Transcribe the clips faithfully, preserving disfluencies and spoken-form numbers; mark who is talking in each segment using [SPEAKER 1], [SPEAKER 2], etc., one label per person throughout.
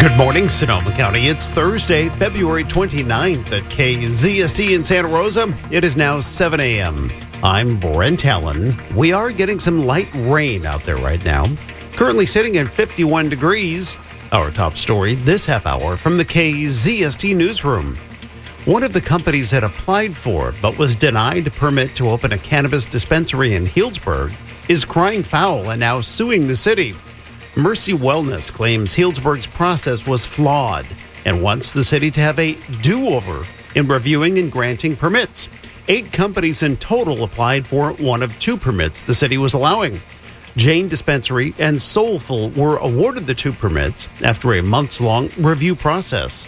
[SPEAKER 1] Good morning, Sonoma County. It's Thursday, February twenty-ninth at K Z S T in Santa Rosa. It is now seven a.m. I'm Brent Allen. We are getting some light rain out there right now. Currently sitting at fifty-one degrees. Our top story this half hour from the K Z S T newsroom. One of the companies that applied for but was denied a permit to open a cannabis dispensary in Healdsburg is crying foul and now suing the city. Mercy Wellness claims Healdsburg's process was flawed and wants the city to have a do-over in reviewing and granting permits. Eight companies in total applied for one of two permits the city was allowing. Jane Dispensary and Soulful were awarded the two permits after a months-long review process.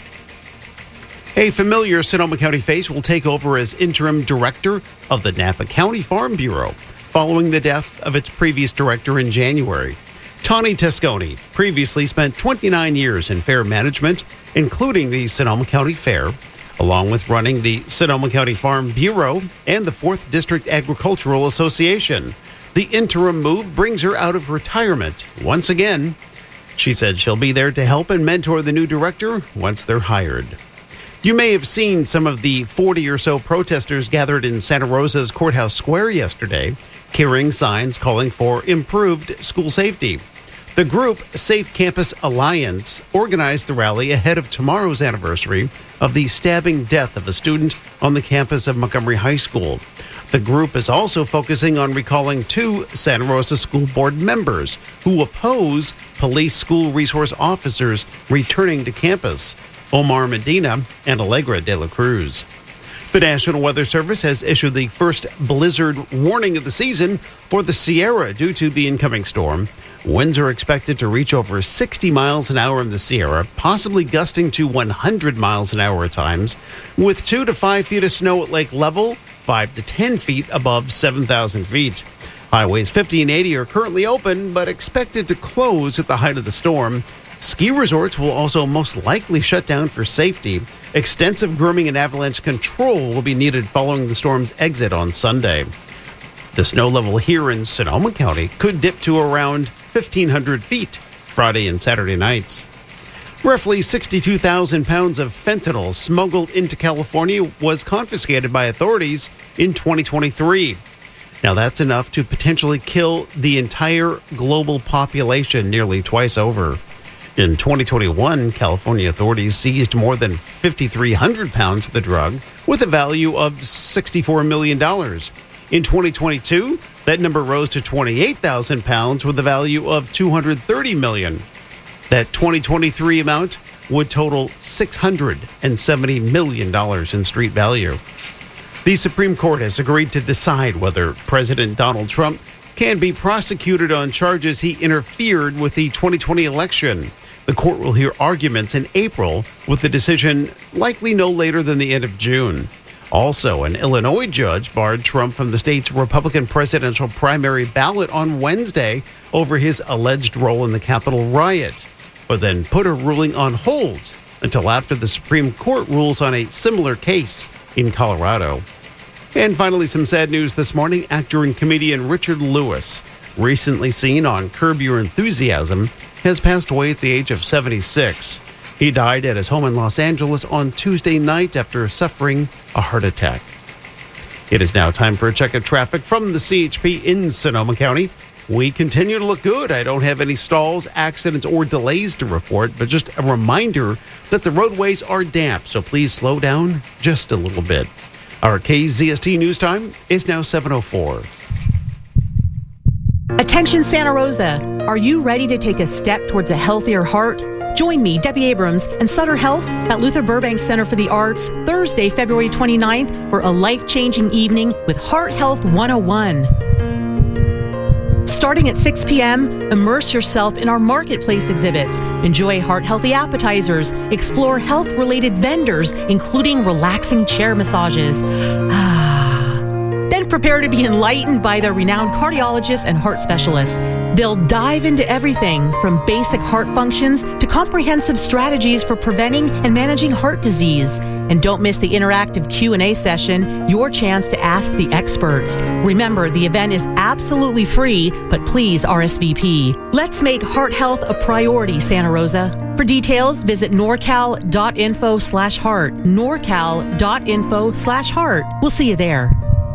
[SPEAKER 1] A familiar Sonoma County face will take over as interim director of the Napa County Farm Bureau following the death of its previous director in January. Tawny Tesconi previously spent twenty-nine years in fair management, including the Sonoma County Fair, along with running the Sonoma County Farm Bureau and the fourth District Agricultural Association. The interim move brings her out of retirement once again. She said she'll be there to help and mentor the new director once they're hired. You may have seen some of the forty or so protesters gathered in Santa Rosa's Courthouse Square yesterday, carrying signs calling for improved school safety. The group Safe Campus Alliance organized the rally ahead of tomorrow's anniversary of the stabbing death of a student on the campus of Montgomery High School. The group is also focusing on recalling two Santa Rosa School Board members who oppose police school resource officers returning to campus, Omar Medina and Allegra de la Cruz. The National Weather Service has issued the first blizzard warning of the season for the Sierra due to the incoming storm. Winds are expected to reach over sixty miles an hour in the Sierra, possibly gusting to one hundred miles an hour at times, with two to five feet of snow at lake level, five to ten feet above seven thousand feet. Highways fifty and eighty are currently open, but expected to close at the height of the storm. Ski resorts will also most likely shut down for safety. Extensive grooming and avalanche control will be needed following the storm's exit on Sunday. The snow level here in Sonoma County could dip to around fifteen hundred feet Friday and Saturday nights. Roughly sixty-two thousand pounds of fentanyl smuggled into California was confiscated by authorities in twenty twenty-three. Now that's enough to potentially kill the entire global population nearly twice over. In twenty twenty-one, California authorities seized more than five thousand three hundred pounds of the drug with a value of sixty-four million dollars. In twenty twenty-two, that number rose to twenty-eight thousand pounds with a value of two hundred thirty million dollars. That twenty twenty-three amount would total six hundred seventy million dollars in street value. The Supreme Court has agreed to decide whether President Donald Trump can be prosecuted on charges he interfered with the twenty twenty election. The court will hear arguments in April, with the decision likely no later than the end of June. Also, an Illinois judge barred Trump from the state's Republican presidential primary ballot on Wednesday over his alleged role in the Capitol riot, but then put a ruling on hold until after the Supreme Court rules on a similar case in Colorado. And finally, some sad news this morning. Actor and comedian Richard Lewis, recently seen on Curb Your Enthusiasm, has passed away at the age of seventy-six. He died at his home in Los Angeles on Tuesday night after suffering a heart attack. It is now time for a check of traffic from the C H P in Sonoma County. We continue to look good. I don't have any stalls, accidents, or delays to report, but just a reminder that the roadways are damp, so please slow down just a little bit. Our K Z S T news time is now seven oh four.
[SPEAKER 2] Attention Santa Rosa, are you ready to take a step towards a healthier heart? Join me, Debbie Abrams, and Sutter Health at Luther Burbank Center for the Arts Thursday, February twenty-ninth for a life-changing evening with Heart Health one oh one. Starting at six p.m., immerse yourself in our marketplace exhibits. Enjoy heart-healthy appetizers. Explore health-related vendors, including relaxing chair massages. Then prepare to be enlightened by their renowned cardiologists and heart specialists. They'll dive into everything from basic heart functions to comprehensive strategies for preventing and managing heart disease. And don't miss the interactive Q and A session, your chance to ask the experts. Remember, the event is absolutely free, but please R S V P. Let's make heart health a priority, Santa Rosa. For details, visit norcal.info slash heart. norcal.info slash heart. We'll see you there.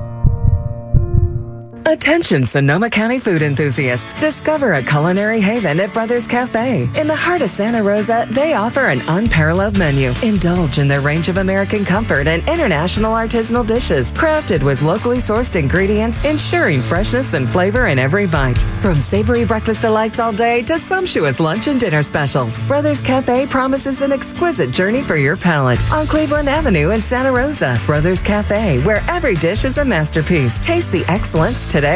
[SPEAKER 3] Attention Sonoma County food enthusiasts. Discover a culinary haven at Brothers Cafe. In the heart of Santa Rosa, they offer an unparalleled menu. Indulge in their range of American comfort and international artisanal dishes, crafted with locally sourced ingredients, ensuring freshness and flavor in every bite. From savory breakfast delights all day to sumptuous lunch and dinner specials, Brothers Cafe promises an exquisite journey for your palate. On Cleveland Avenue in Santa Rosa, Brothers Cafe, where every dish is a masterpiece. Taste the excellence today.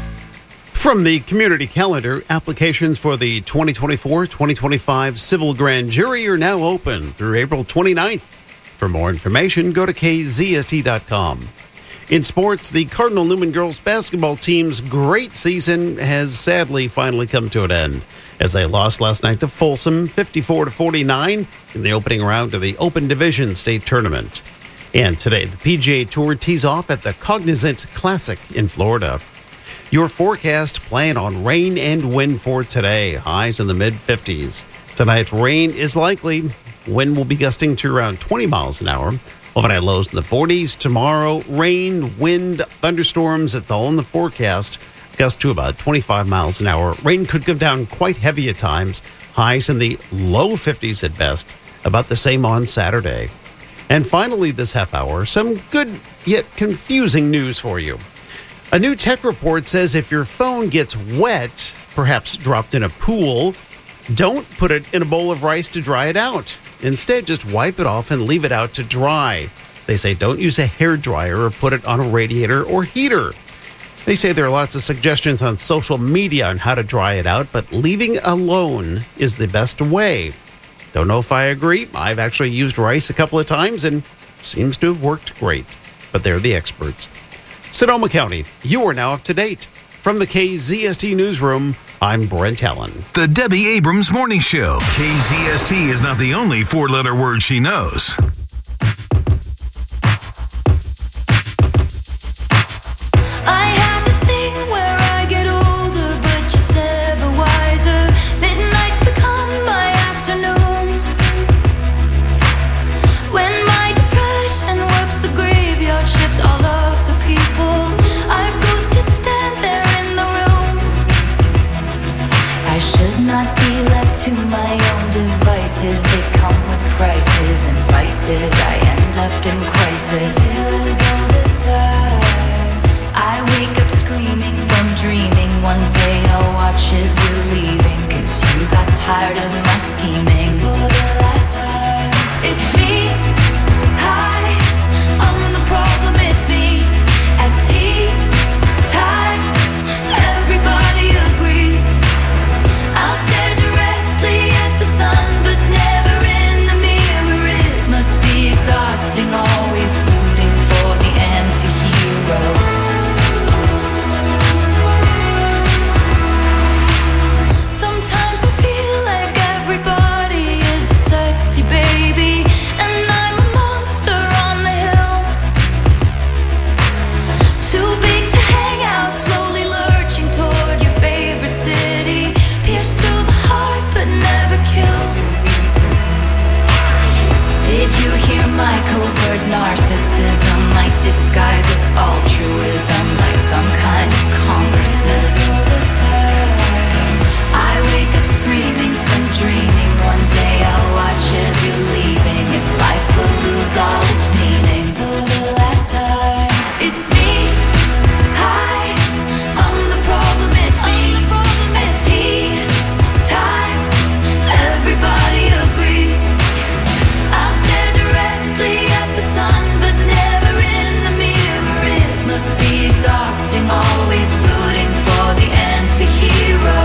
[SPEAKER 1] From the community calendar, applications for the twenty twenty-four twenty twenty-five Civil Grand Jury are now open through April twenty-ninth. For more information, go to K Z S T dot com. In sports, the Cardinal Newman girls basketball team's great season has sadly finally come to an end as they lost last night to Folsom fifty-four to forty-nine in the opening round of the Open Division State Tournament. And today, the P G A Tour tees off at the Cognizant Classic in Florida. Your forecast, plan on rain and wind for today. Highs in the mid fifties. Tonight, rain is likely. Wind will be gusting to around twenty miles an hour. Overnight lows in the forties. Tomorrow, rain, wind, thunderstorms. It's all in the forecast. Gust to about twenty-five miles an hour. Rain could come down quite heavy at times. Highs in the low fifties at best. About the same on Saturday. And finally, this half hour, some good yet confusing news for you. A new tech report says if your phone gets wet, perhaps dropped in a pool, don't put it in a bowl of rice to dry it out. Instead, just wipe it off and leave it out to dry. They say don't use a hairdryer or put it on a radiator or heater. They say there are lots of suggestions on social media on how to dry it out, but leaving alone is the best way. Don't know if I agree. I've actually used rice a couple of times and it seems to have worked great. But they're the experts. Sonoma County, you are now up to date. From the K Z S T Newsroom, I'm Brent Allen.
[SPEAKER 4] The Debbie Abrams Morning Show. K Z S T is not the only four-letter word she knows.
[SPEAKER 5] To my own devices, they come with prices and vices. I end up in crisis. All this time, I wake up screaming from dreaming. One day I'll watch as you're leaving, 'cause you got tired of my scheming. For the last time, it's me. Hi, I'm the problem. It's me. At tea time, everybody agrees. I'll stare directly at the sun, but never in the mirror. It must be exhausting, always rooting for the anti-hero. Sometimes I feel like everybody is a sexy baby, and I'm a monster on the hill. Too big to hang out, slowly lurching toward your favorite city. Pierced through the heart, but never killed. Did you hear my covert narcissism? Like disguise as altruism, like some kind of congressman. All this time, I wake up screaming from dreaming. One day I'll watch as you're leaving, and life will lose all its meaning. For the last time, it's me. Hi, I'm the problem. It's me. At tea time, everybody agrees. I'll stare directly at the sun, but never in the mirror. It must be exhausting, always rooting for the anti-hero.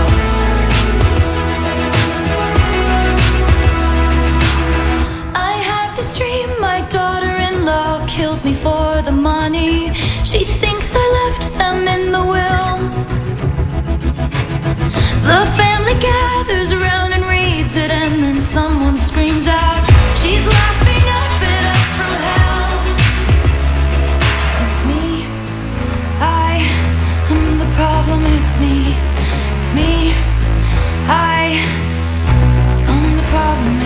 [SPEAKER 5] I have this dream, my daughter-in-law kills me for the money. She thinks I left them in the will. The family gathers around and reads it, and then someone screams out, she's laughing up at us from hell. It's me. I am the problem. It's me. It's me. I am the problem.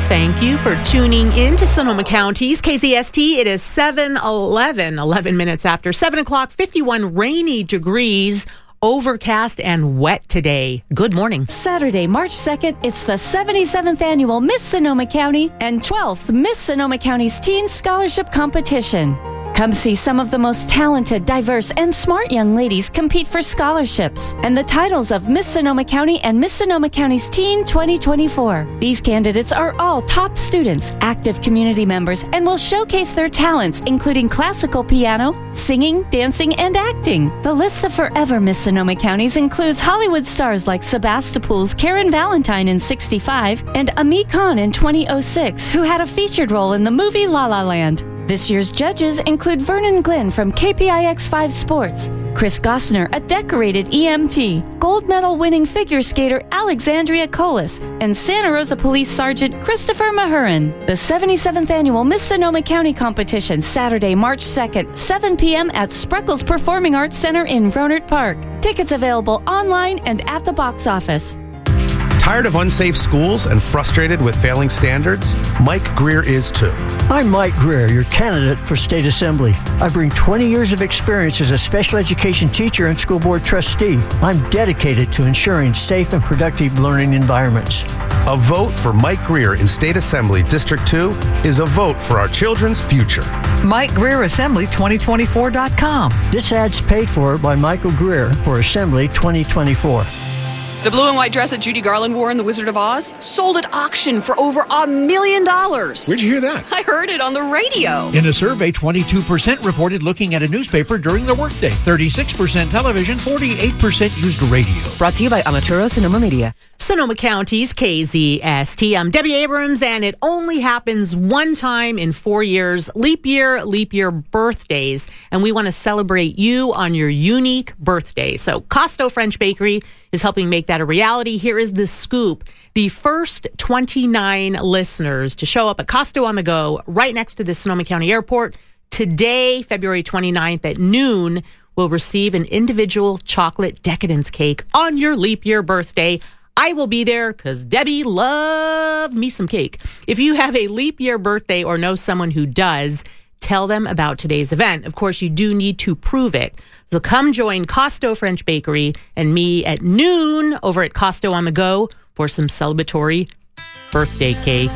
[SPEAKER 2] Thank you for tuning in to Sonoma County's K Z S T. It is seven eleven, eleven minutes after seven o'clock, fifty-one rainy degrees, overcast and wet today. Good morning.
[SPEAKER 6] Saturday, March second, it's the seventy-seventh annual Miss Sonoma County and twelfth Miss Sonoma County's Teen Scholarship Competition. Come see some of the most talented, diverse, and smart young ladies compete for scholarships and the titles of Miss Sonoma County and Miss Sonoma County's Teen twenty twenty-four. These candidates are all top students, active community members, and will showcase their talents, including classical piano, singing, dancing, and acting. The list of forever Miss Sonoma Counties includes Hollywood stars like Sebastopol's Karen Valentine in sixty-five and Ami Khan in two thousand six, who had a featured role in the movie La La Land. This year's judges include Vernon Glenn from K P I X five Sports, Chris Gossner, a decorated E M T, gold medal winning figure skater Alexandria Colas, and Santa Rosa Police Sergeant Christopher Mahurin. The seventy-seventh annual Miss Sonoma County competition, Saturday, March second, seven p.m. at Spreckles Performing Arts Center in Rohnert Park. Tickets available online and at the box office.
[SPEAKER 7] Tired of unsafe schools and frustrated with failing standards? Mike Greer is too.
[SPEAKER 8] I'm Mike Greer, your candidate for state assembly. I bring twenty years of experience as a special education teacher and school board trustee. I'm dedicated to ensuring safe and productive learning environments.
[SPEAKER 7] A vote for Mike Greer in State Assembly District two is a vote for our children's future.
[SPEAKER 9] Mike Greer Assembly twenty twenty-four dot com.
[SPEAKER 8] This ad's paid for by Michael Greer for Assembly twenty twenty-four.
[SPEAKER 10] The blue and white dress that Judy Garland wore in The Wizard of Oz sold at auction for over a million dollars.
[SPEAKER 11] Where'd you hear that?
[SPEAKER 10] I heard it on the radio.
[SPEAKER 12] In a survey, twenty-two percent reported looking at a newspaper during their workday, thirty-six percent television, forty-eight percent used radio.
[SPEAKER 3] Brought to you by Amaturo Sonoma Media.
[SPEAKER 2] Sonoma County's K Z S T. I'm Debbie Abrams, and it only happens one time in four years. Leap year, leap year birthdays. And we want to celebrate you on your unique birthday. So Costo French Bakery is helping make that a reality. Here is the scoop. The first twenty-nine listeners to show up at Costo on the Go right next to the Sonoma County Airport today, February twenty-ninth at noon, will receive an individual chocolate decadence cake on your leap year birthday. I will be there because Debbie loved me some cake. If you have a leap year birthday or know someone who does, tell them about today's event. Of course, you do need to prove it. So come join Costo French Bakery and me at noon over at Costo on the Go for some celebratory birthday cake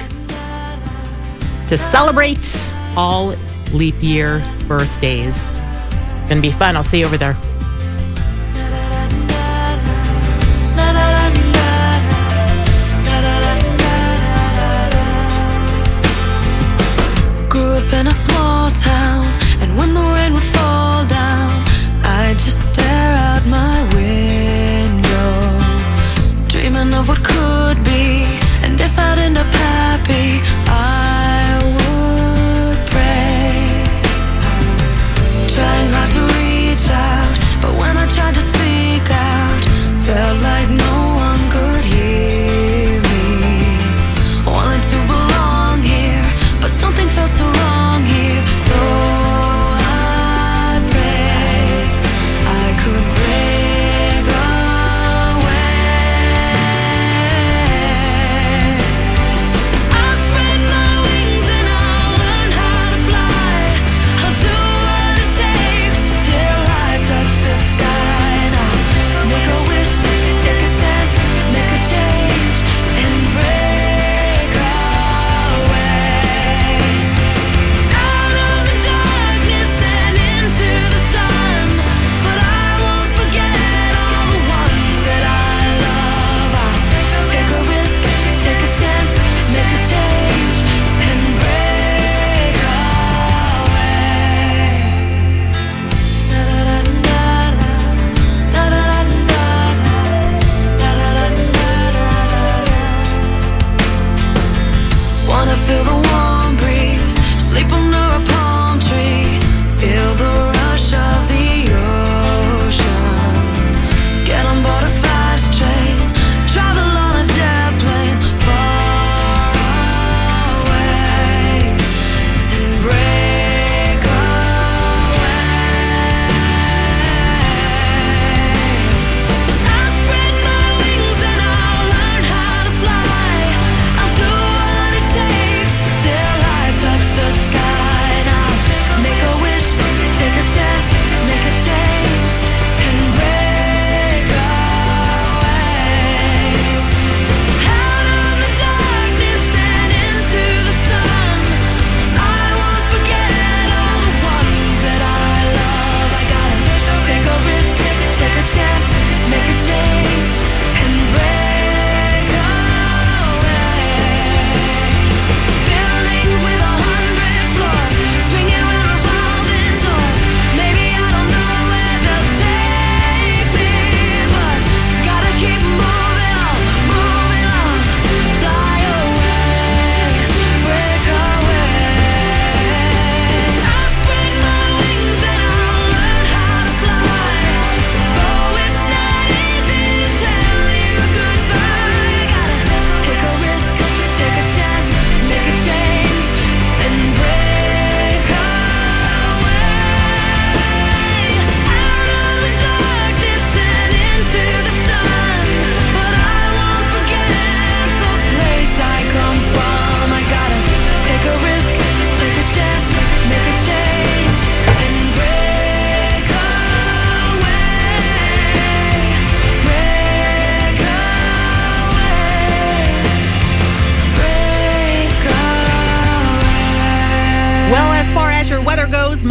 [SPEAKER 2] to celebrate all leap year birthdays. It's going to be fun. I'll see you over there.
[SPEAKER 5] Grew up in a small town, and when the rain would fall down, I'd just stare out my window, dreaming of what could be. And if I'd end up happy, I would pray, trying hard to reach out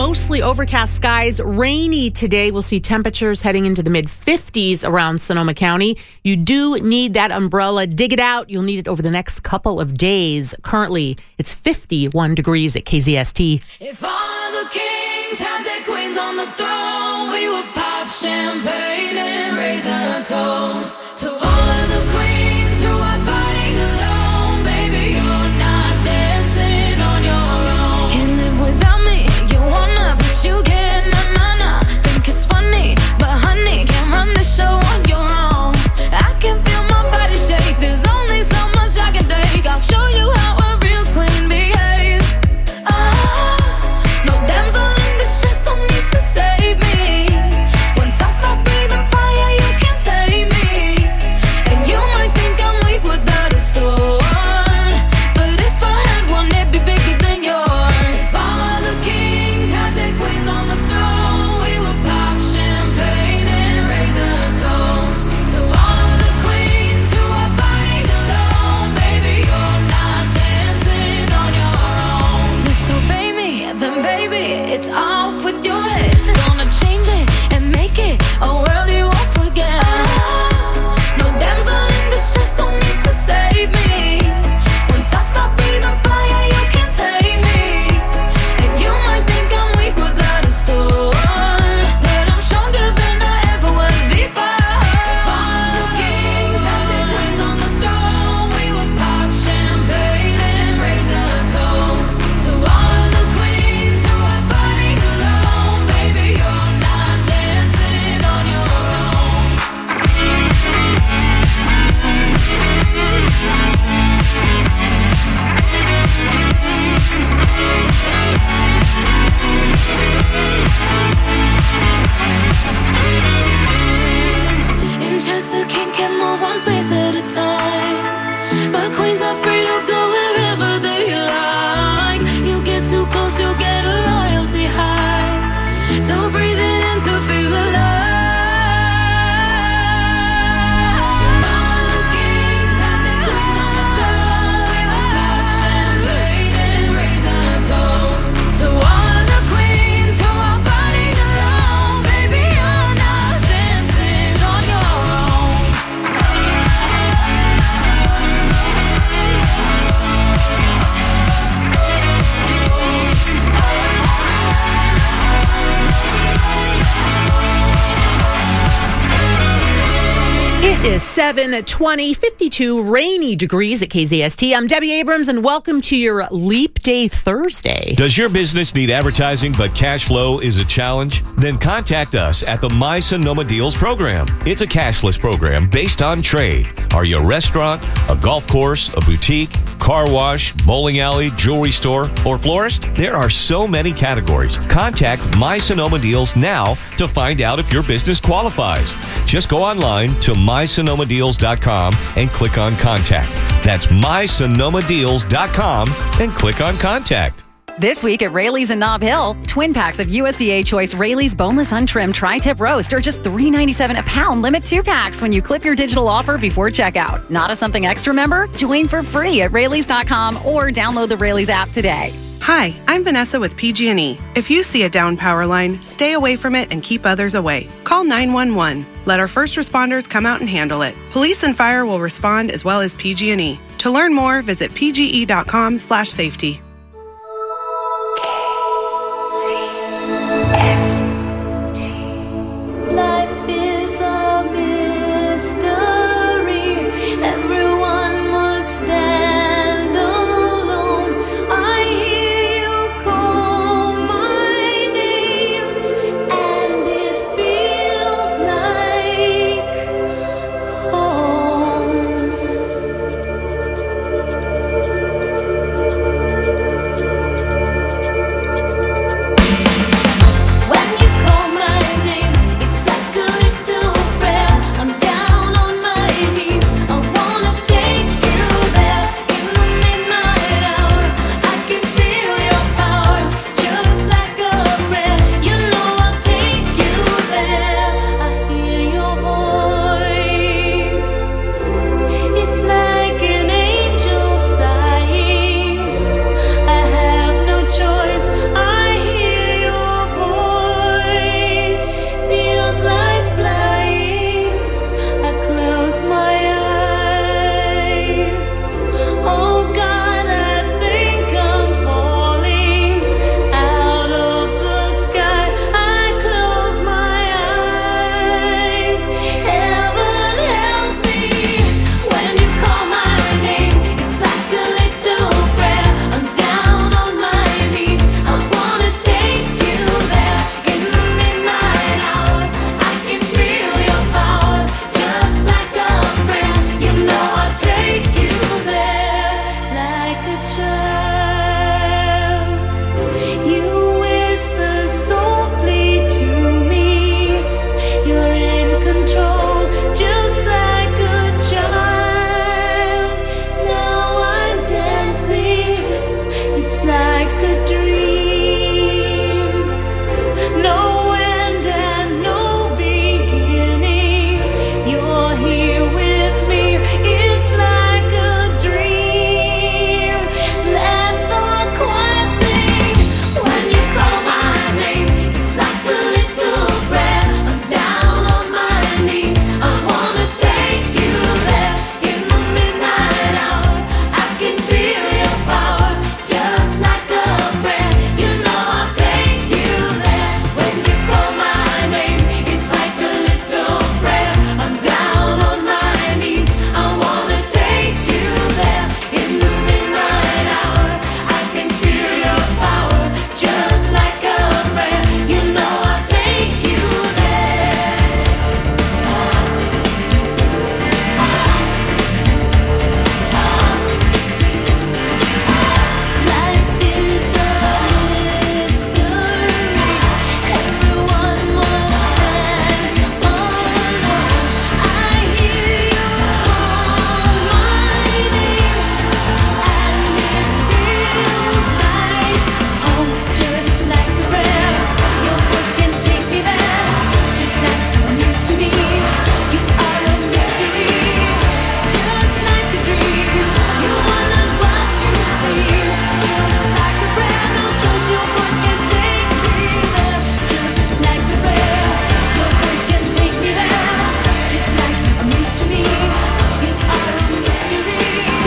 [SPEAKER 2] mostly overcast skies, rainy today. We'll see temperatures heading into the mid fifties around Sonoma County. You do need that umbrella. Dig it out. You'll need it over the next couple of days. Currently, it's fifty-one degrees at K Z S T.
[SPEAKER 5] If all of the kings had their queens on the throne, we would pop champagne and raise a toast to all of the queens who are fighting alone. Baby, you're not dancing on your own. Can't live without me. You wanna, but you can't. Nah, nah, nah. Think it's funny, but honey, can't run the show on your own. I can feel my body shake. There's only so much I can take. I'll show you how a real queen behaves. Ah, no damsel in distress, don't need to save me. Once I stop breathing fire, you can't take me. And you might think I'm weak without a sword, but if I had one, it'd be bigger than yours. If all of the kings had their queens on the throne, we would pop champagne and raise a toast to all of the queens who are fighting alone. Baby, you're not dancing on your own. Disobey me, then baby, it's off with your head. Gonna change it and make it a world you won't forget. No damsel in distress, don't need to save me. Once I stop breathing fire, you can't take me. And you might think I'm weak without a sword, but I'm stronger than I ever was before. If all of the kings had their queens on the throne, we would pop champagne and raise a toast to all of the queens who are fighting alone. Baby, you're not dancing on your own. In Chester, king can move one space at a time, but queens are free to go wherever they like. You get too close, you'll get a royalty high. So breathe it in to feel alive. All of the kings had their queens on the throne. We would pop champagne and raise a toast to all of the queens who are fighting alone. Baby, you're not dancing on your own.
[SPEAKER 2] It is seven twenty, fifty-two rainy degrees at K Z S T. I'm Debbie Abrams, and welcome to your Leap Day Thursday.
[SPEAKER 11] Does your business need advertising but cash flow is a challenge? Then contact us at the My Sonoma Deals program. It's a cashless program based on trade. Are you a restaurant, a golf course, a boutique, car wash, bowling alley, jewelry store, or florist? There are so many categories. Contact My Sonoma Deals now to find out if your business qualifies. Just go online to my sonoma deals dot com and click on Contact. That's my sonoma deals dot com and click on Contact.
[SPEAKER 13] This week at Rayleigh's in Nob Hill, twin packs of U S D A Choice Rayleigh's Boneless Untrimmed Tri-Tip Roast are just three ninety-seven a pound. Limit two packs when you clip your digital offer before checkout. Not a Something Extra member? Join for free at Rayleigh's dot com or download the Rayleigh's app today.
[SPEAKER 14] Hi, I'm Vanessa with P G and E. If you see a down power line, stay away from it and keep others away. Call nine one one. Let our first responders come out and handle it. Police and fire will respond as well as P G and E. To learn more, visit p g e dot com slash safety.
[SPEAKER 5] Life is a mystery. Everyone must stand alone. I hear you call my name, and it feels like home.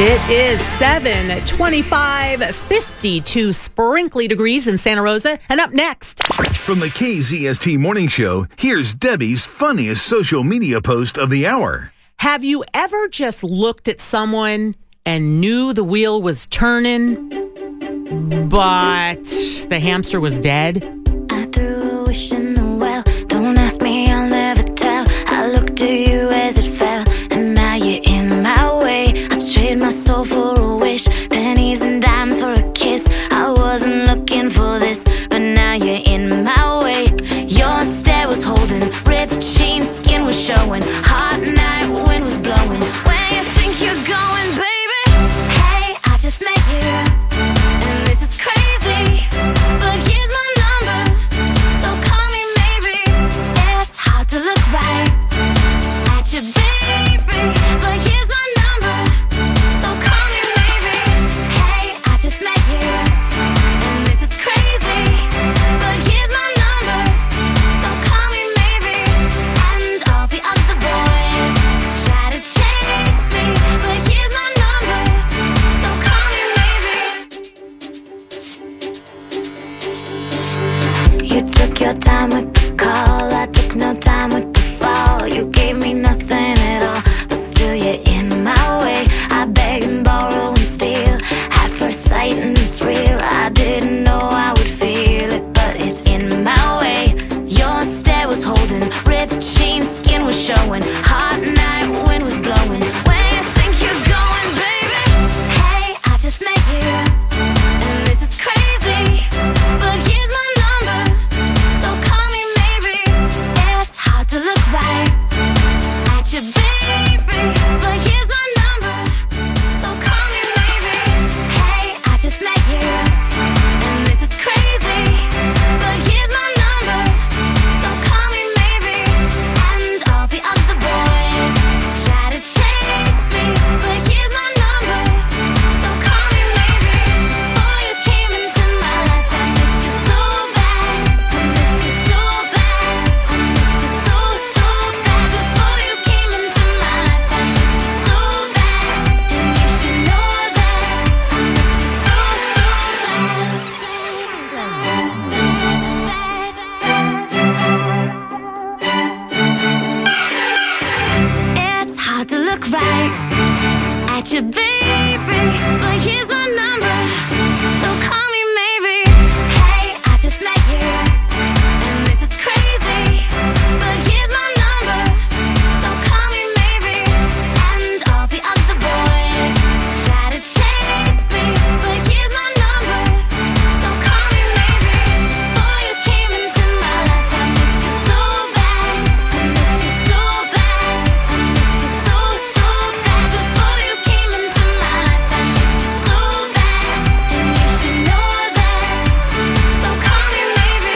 [SPEAKER 2] It is seven twenty-five, fifty-two sprinkly degrees in Santa Rosa. And up next,
[SPEAKER 4] from the K Z S T Morning Show, here's Debbie's funniest social media post of the hour.
[SPEAKER 2] Have you ever just looked at someone and knew the wheel was turning, but the hamster was dead?
[SPEAKER 5] I threw a wish in the well. Don't ask me, I'll never tell. I looked at you as it fell, and now you're in my way. I trade my soul for a wish, pennies and dimes for a kiss. I wasn't looking for this, but now you're in my way. Your stare was holding, ripped jeans, skin was showing. Hot night, wind was blowing. Where you think you're going, baby? Hey, I just met you, and this is crazy, but here's my number, so call me maybe. It's hard to look right at you, baby, but here's my number, so call me maybe. Hey, I just met you, and this is crazy, but here's my number, so call me maybe. And all the other boys try to chase me, but here's my number, so call me maybe. You took your time with the call, I took no time with the fall. You gave me nothing at all, but still you're in my way. I beg and borrow and steal at first sight, and it's real. I didn't know I would feel it, but it's in my way. Your stare was holding, ripped jeans, skin was showing. Hot night, wind was blowing. Where you think you're going, baby? Hey, I just met you, and this is crazy, but here's my number, so call me maybe. It's hard to look right at you, baby, but here's my number, so call me maybe. Hey, I just met you, and this is crazy, but here's my number, so call me maybe. And all the other boys try to chase me, but here's my number, so call me maybe. Before you came into my life, I missed you so bad, I missed you so bad, I missed you so, so bad. Before you came into my life, I missed you so bad, and you should know that I missed you so, so bad. It's hard to look right at you, baby, but here's my number, so call me maybe. Hey, I just met you, and this is crazy, but here's my number, so call me maybe. And all the other boys try to chase me, but here's my number, so call me maybe. Before you came into my life, I missed you so bad, I missed you so bad, I missed you so, so bad. Before you came into my life, I missed you so bad, and you should know that, so call me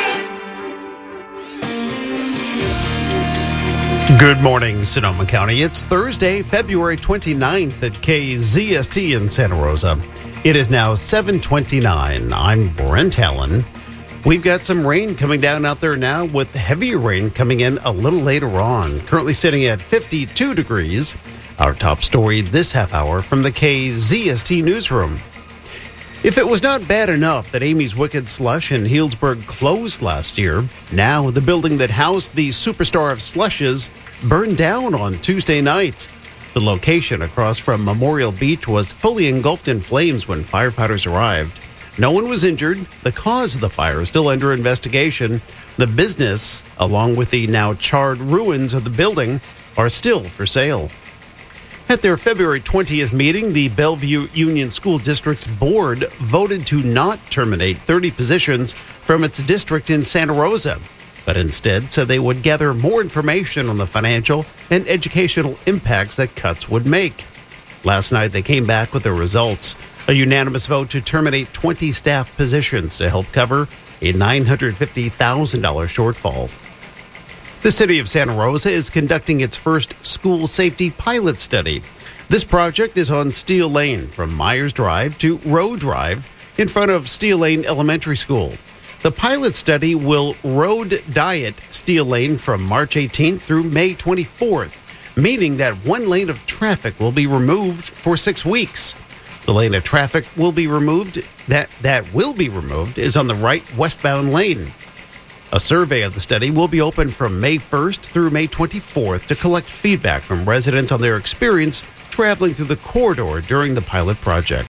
[SPEAKER 5] maybe.
[SPEAKER 1] Good morning, Sonoma County. It's Thursday, February twenty-ninth at K Z S T in Santa Rosa. It is now seven twenty-nine. I'm Brent Allen. We've got some rain coming down out there now, with heavier rain coming in a little later on. Currently sitting at fifty-two degrees. Our top story this half hour from the K Z S T newsroom. If it was not bad enough that Amy's Wicked Slush in Healdsburg closed last year, now the building that housed the superstar of slushes burned down on Tuesday night. The location across from Memorial Beach was fully engulfed in flames when firefighters arrived. No one was injured. The cause of the fire is still under investigation. The business, along with the now charred ruins of the building, are still for sale. At their February twentieth meeting, the Bellevue Union School District's board voted to not terminate thirty positions from its district in Santa Rosa, but instead said they would gather more information on the financial and educational impacts that cuts would make. Last night, they came back with their results, a unanimous vote to terminate twenty staff positions to help cover a nine hundred fifty thousand dollars shortfall. The city of Santa Rosa is conducting its first school safety pilot study. This project is on Steel Lane from Myers Drive to Rowe Drive in front of Steel Lane Elementary School. The pilot study will road diet Steel Lane from March eighteenth through May twenty-fourth, meaning that one lane of traffic will be removed for six weeks. The lane of traffic will be removed that, that will be removed is on the right westbound lane. A survey of the study will be open from May first through May twenty-fourth to collect feedback from residents on their experience traveling through the corridor during the pilot project.